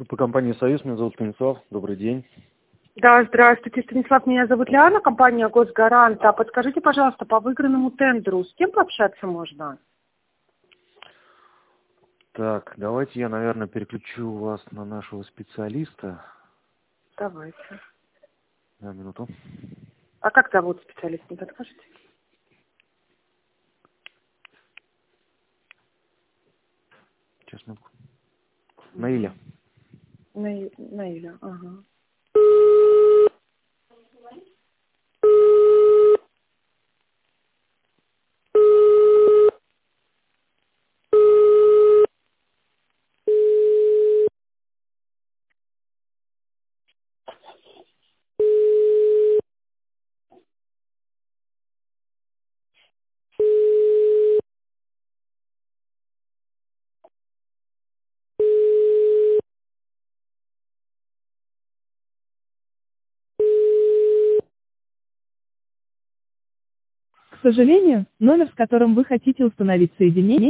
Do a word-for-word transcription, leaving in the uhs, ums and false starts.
Группа компании «Союз», меня зовут Станислав, добрый день. Да, здравствуйте, Станислав, меня зовут Лиана, компания «Госгарант». А подскажите, пожалуйста, по выигранному тендеру с кем пообщаться можно? Так, давайте я, наверное, переключу вас на нашего специалиста. Давайте. На минуту. А как зовут специалист, не подскажете? Сейчас, минутку. Наиля. Наи- Наиля, ага. К сожалению, номер, с которым вы хотите установить соединение,